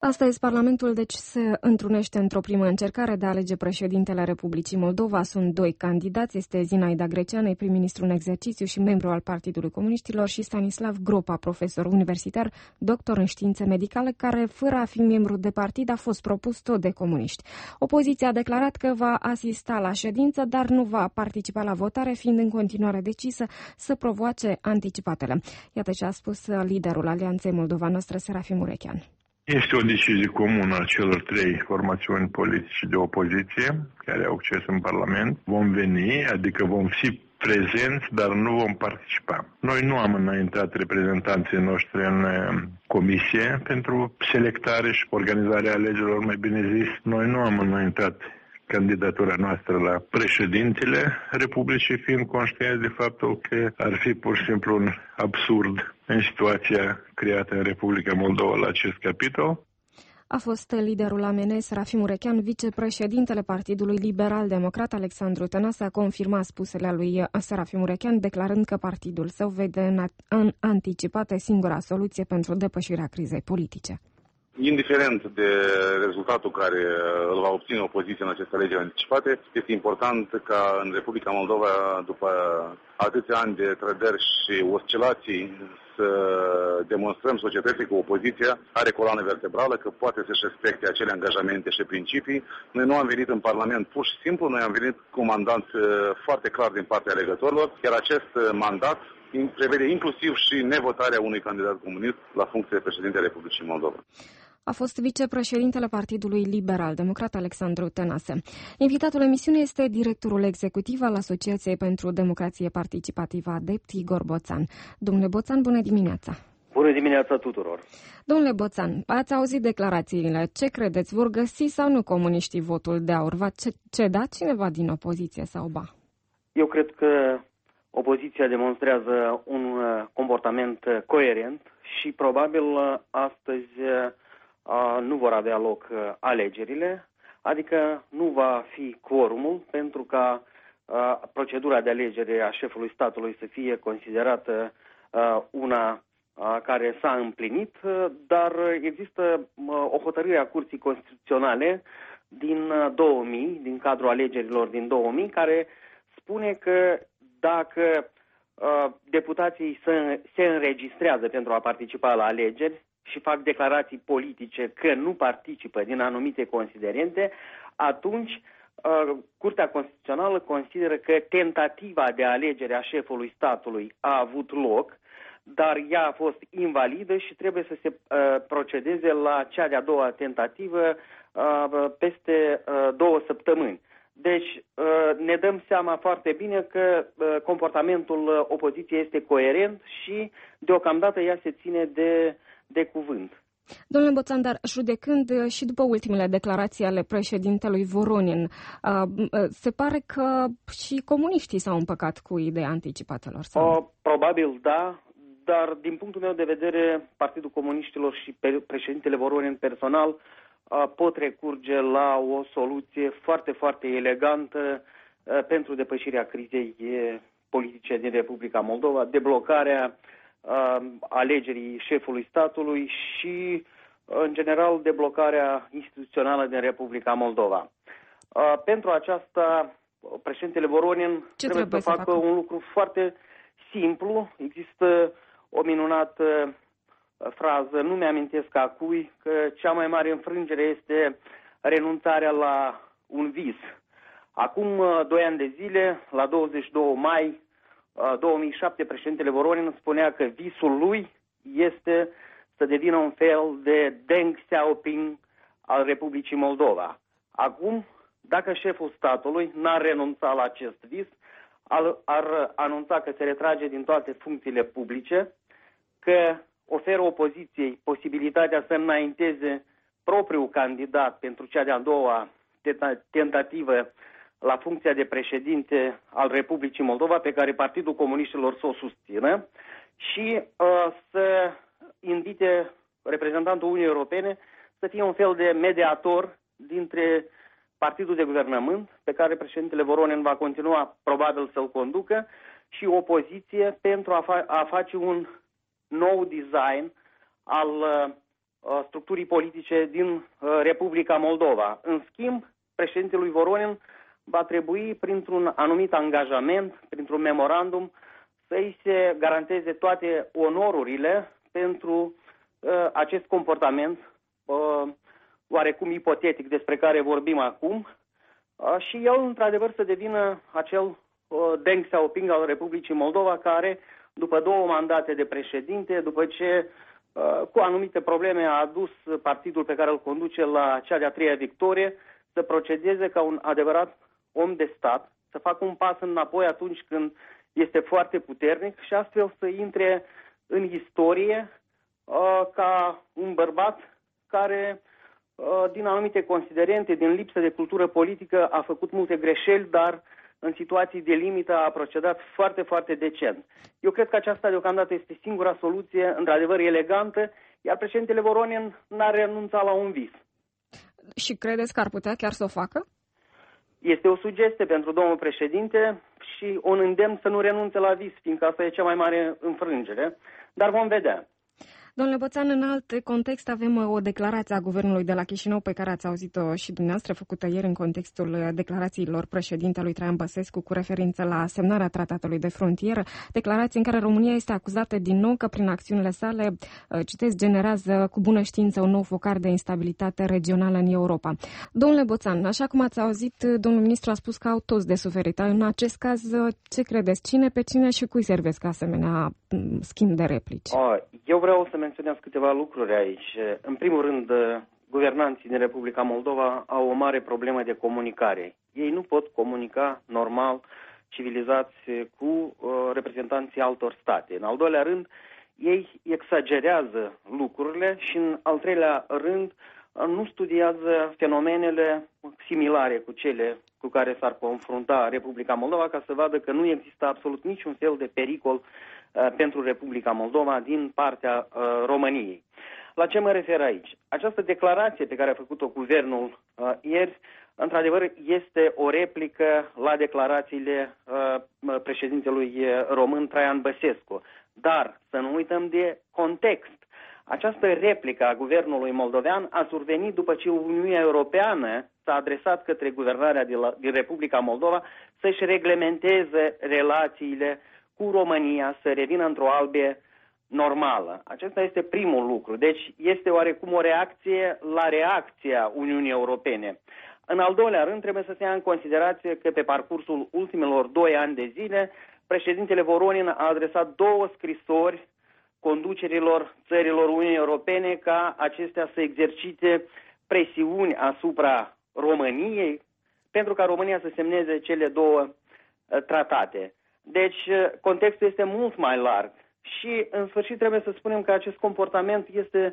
Astăzi, Parlamentul se întrunește într-o primă încercare de a alege președintele Republicii Moldova. Sunt doi candidați, este Zinaida Greceanu, prim-ministru în exercițiu și membru al Partidului Comuniștilor, și Stanislav Gropa, profesor universitar, doctor în științe medicale, care, fără a fi membru de partid, a fost propus tot de comuniști. Opoziția a declarat că va asista la ședință, dar nu va participa la votare, fiind în continuare decisă să provoace anticipatele. Iată ce a spus liderul Alianței Moldova Noastră, Serafim Urechean. Este o decizie comună a celor trei formațiuni politice de opoziție care au acces în Parlament. Vom veni, adică vom fi prezenți, dar nu vom participa. Noi nu am înaintat reprezentanții noștri în comisie pentru selectare și organizarea alegerilor, mai bine zis. Noi nu am înaintat candidatura noastră la președintele Republicii, fiind conștienți de faptul că ar fi pur și simplu un absurd în situația creată în Republica Moldova la acest capitol. A fost liderul AMN, Serafim Urechean. Vicepreședintele Partidului Liberal-Democrat, Alexandru Tănase, a confirmat spusele lui Serafim Urechean, declarând că partidul său vede în anticipate singura soluție pentru depășirea crizei politice. Indiferent de rezultatul care îl va obține opoziția în aceste alegeri anticipate, este important ca în Republica Moldova, după atâția ani de trădări și oscilații, să demonstrăm societății că opoziția are coloană vertebrală, că poate să-și respecte acele angajamente și principii. Noi nu am venit în Parlament pur și simplu, noi am venit cu un mandat foarte clar din partea alegătorilor, iar acest mandat prevede inclusiv și nevotarea unui candidat comunist la funcție de președinte al Republicii Moldova. A fost vicepreședintele Partidului Liberal-Democrat, Alexandru Tănase. Invitatul emisiunii este directorul executiv al Asociației pentru Democrație Participativă ADEPT, Igor Boțan. Domnule Boțan, bună dimineața! Bună dimineața tuturor! Domnule Boțan, ați auzit declarațiile. Ce credeți? Vor găsi sau nu comuniștii votul de aur? Va ceda cineva din opoziție sau ba? Eu cred că opoziția demonstrează un comportament coerent și probabil astăzi nu vor avea loc alegerile, adică nu va fi quorumul pentru ca procedura de alegere a șefului statului să fie considerată una care s-a împlinit, dar există o hotărâre a Curții Constituționale din 2000, din cadrul alegerilor din 2000, care spune că dacă deputații se înregistrează pentru a participa la alegeri și fac declarații politice că nu participă din anumite considerente, atunci Curtea Constituțională consideră că tentativa de alegere a șefului statului a avut loc, dar ea a fost invalidă și trebuie să se procedeze la cea de-a doua tentativă peste 2 săptămâni. Deci ne dăm seama foarte bine că comportamentul opoziției este coerent și deocamdată ea se ține de cuvânt. Domnule Boțan, dar judecând și după ultimele declarații ale președintelui Voronin, se pare că și comuniștii s-au împăcat cu ideea anticipatelor. Probabil da, dar din punctul meu de vedere, Partidul Comuniștilor și președintele Voronin personal pot recurge la o soluție foarte, foarte elegantă pentru depășirea crizei politice din Republica Moldova, deblocarea alegerii șefului statului și, în general, deblocarea instituțională din Republica Moldova. Pentru aceasta, președintele Voronin trebuie să facă un lucru foarte simplu. Există o minunată frază, nu mi-amintesc a cui, că cea mai mare înfrângere este renunțarea la un vis. Acum 2 ani de zile, la 22 mai 2007, președintele Voronin spunea că visul lui este să devină un fel de Deng Xiaoping al Republicii Moldova. Acum, dacă șeful statului n-ar renunța la acest vis, ar anunța că se retrage din toate funcțiile publice, că oferă opoziției posibilitatea să înainteze propriul candidat pentru cea de-a doua tentativă la funcția de președinte al Republicii Moldova, pe care Partidul Comuniștilor să o susțină, și să invite reprezentantul Uniunii Europene să fie un fel de mediator dintre Partidul de Guvernământ, pe care președintele Voronin va continua probabil să-l conducă, și opoziție pentru a face un nou design al structurii politice din Republica Moldova. În schimb, președintelui Voronin va trebui, printr-un anumit angajament, printr-un memorandum, să-i se garanteze toate onorurile pentru acest comportament oarecum ipotetic despre care vorbim acum și el, într-adevăr, să devină acel Deng Xiaoping al Republicii Moldova care, după 2 mandate de președinte, după ce cu anumite probleme a adus partidul pe care îl conduce la cea de-a 3-a victorie, să procedeze ca un adevărat om de stat, să facă un pas înapoi atunci când este foarte puternic și astfel să intre în istorie ca un bărbat care, din anumite considerente, din lipsă de cultură politică, a făcut multe greșeli, dar în situații de limită a procedat foarte, foarte decent. Eu cred că aceasta deocamdată este singura soluție, într-adevăr elegantă, iar președintele Voronin n-a renunțat la un vis. Și credeți că ar putea chiar să o facă? Este o sugestie pentru domnul președinte și un îndemn să nu renunțe la vis, fiindcă asta e cea mai mare înfrângere, dar vom vedea. Domnule Boțan, în alt context avem o declarație a guvernului de la Chișinău pe care ați auzit-o și dumneavoastră, făcută ieri în contextul declarațiilor președintelui Traian Băsescu cu referință la semnarea tratatului de frontieră, declarație în care România este acuzată din nou că prin acțiunile sale, citesc, generează cu bună știință un nou focar de instabilitate regională în Europa. Domnule Boțan, așa cum ați auzit, domnul ministru a spus că au toți de suferit. În acest caz, ce credeți? Cine pe cine și cui servesc asemenea schimb de replici? Eu vreau să menționez câteva lucruri aici. În primul rând, guvernanții din Republica Moldova au o mare problemă de comunicare. Ei nu pot comunica normal, civilizați, cu reprezentanții altor state. În al doilea rând, ei exagerează lucrurile și în al treilea rând nu studiază fenomenele similare cu cele cu care s-ar confrunta Republica Moldova ca să vadă că nu există absolut niciun fel de pericol pentru Republica Moldova din partea României. La ce mă refer aici? Această declarație pe care a făcut-o guvernul ieri, într-adevăr, este o replică la declarațiile președintelui român Traian Băsescu. Dar să nu uităm de context. Această replică a guvernului moldovean a survenit după ce Uniunea Europeană s-a adresat către guvernarea din Republica Moldova să-și reglementeze relațiile cu România, să revină într-o albie normală. Acesta este primul lucru. Deci este oarecum o reacție la reacția Uniunii Europene. În al doilea rând, trebuie să se ia în considerație că pe parcursul ultimelor 2 ani de zile, președintele Voronin a adresat 2 scrisori conducerilor țărilor Uniunii Europene ca acestea să exercite presiuni asupra României pentru ca România să semneze cele 2 tratate. Deci contextul este mult mai larg și în sfârșit trebuie să spunem că acest comportament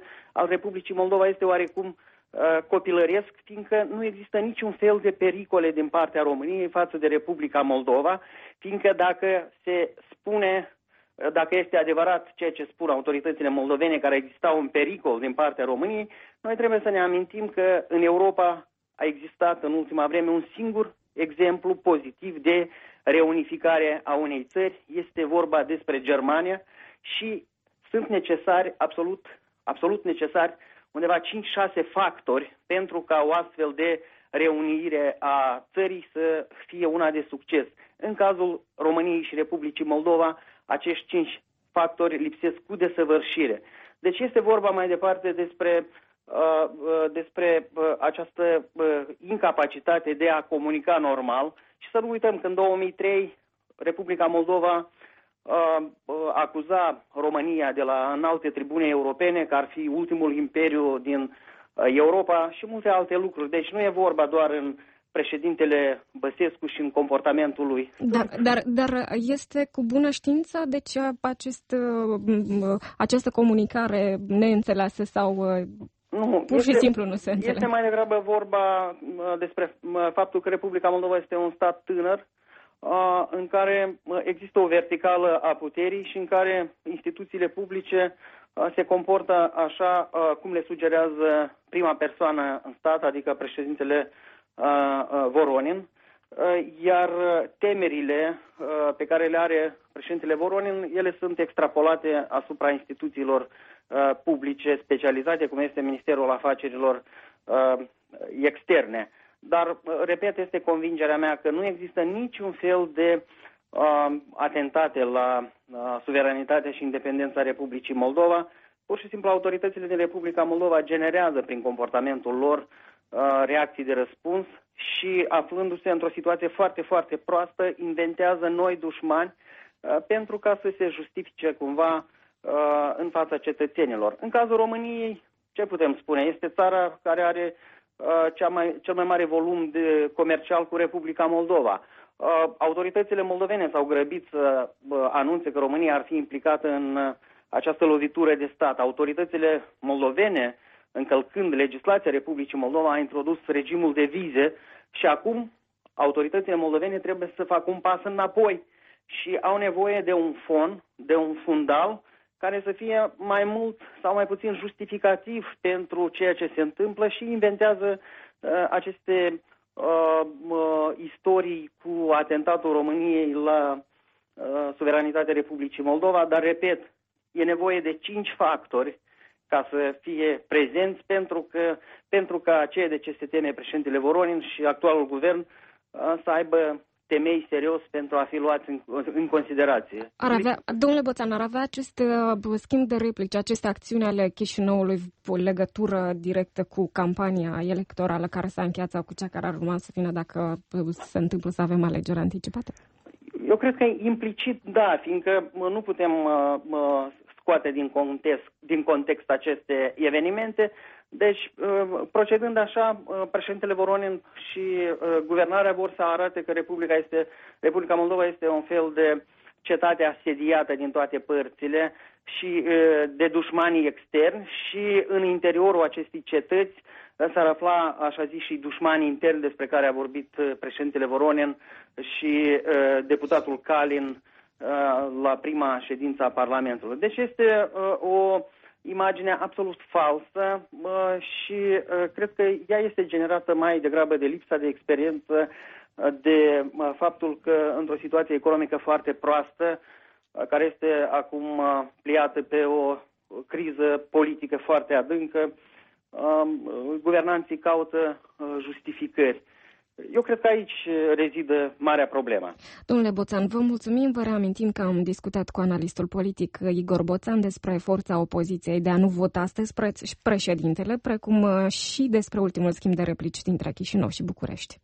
al Republicii Moldova este oarecum copilăresc, fiindcă nu există niciun fel de pericole din partea României față de Republica Moldova, fiindcă dacă se spune, dacă este adevărat ceea ce spun autoritățile moldovene, care exista un pericol din partea României, noi trebuie să ne amintim că în Europa a existat în ultima vreme un singur exemplu pozitiv de reunificare a unei țări. Este vorba despre Germania și sunt necesari, absolut necesari, undeva 5-6 factori pentru ca o astfel de reunire a țării să fie una de succes. În cazul României și Republicii Moldova, acești 5 factori lipsesc cu desăvârșire. Deci este vorba mai departe despre această incapacitate de a comunica normal și să nu uităm că în 2003 Republica Moldova acuza România de la înalte tribune europene că ar fi ultimul imperiu din Europa și multe alte lucruri. Deci nu e vorba doar în președintele Băsescu și în comportamentul lui. Dar este cu bună știință deci această comunicare neînțeleasă sau nu, pur și simplu nu se înțelege? Este mai degrabă vorba despre faptul că Republica Moldova este un stat tânăr în care există o verticală a puterii și în care instituțiile publice se comportă așa cum le sugerează prima persoană în stat, adică președintele Voronin, iar temerile pe care le are președintele Voronin, ele sunt extrapolate asupra instituțiilor publice specializate, cum este Ministerul Afacerilor Externe. Dar, repet, este convingerea mea că nu există niciun fel de atentate la suveranitatea și independența Republicii Moldova. Pur și simplu, autoritățile din Republica Moldova generează prin comportamentul lor reacții de răspuns și, aflându-se într-o situație foarte, foarte proastă, inventează noi dușmani pentru ca să se justifice cumva în fața cetățenilor. În cazul României, ce putem spune? Este țara care are cel mai mare volum comercial cu Republica Moldova. Autoritățile moldovene s-au grăbit să anunțe că România ar fi implicată în această lovitură de stat. Autoritățile moldovene, încălcând legislația Republicii Moldova, a introdus regimul de vize și acum autoritățile moldovene trebuie să facă un pas înapoi și au nevoie de un fond, de un fundal care să fie mai mult sau mai puțin justificativ pentru ceea ce se întâmplă și inventează aceste istorii cu atentatul României la suveranitatea Republicii Moldova, dar, repet, e nevoie de 5 factori ca să fie prezenți pentru ca ceea de ce se teme președintele Voronin și actualul guvern să aibă temei serios pentru a fi luați în considerație. Domnule Boțan, ar avea acest schimb de replici, aceste acțiuni ale Chișinăului o legătură directă cu campania electorală care s-a încheiat sau cu cea care ar urma să vină dacă se întâmplă să avem alegeri anticipate? Eu cred că implicit da, fiindcă nu putem scoate din context aceste evenimente. Deci, procedând așa, președintele Voronin și guvernarea vor să arate că Republica Moldova este un fel de cetate asediată din toate părțile și de dușmanii externi și în interiorul acestei cetăți s-ar afla, așa zis, și dușmanii interni despre care a vorbit președintele Voronin și deputatul Kalin la prima ședință a Parlamentului. Deci este o imagine absolut falsă și cred că ea este generată mai degrabă de lipsa de experiență, de faptul că într-o situație economică foarte proastă, care este acum pliată pe o criză politică foarte adâncă, guvernanții caută justificări. Eu cred că aici rezidă marea problemă. Domnule Boțan, vă mulțumim. Vă reamintim că am discutat cu analistul politic Igor Boțan despre forța opoziției de a nu vota astăzi președintele, precum și despre ultimul schimb de replici dintre Chișinău și București.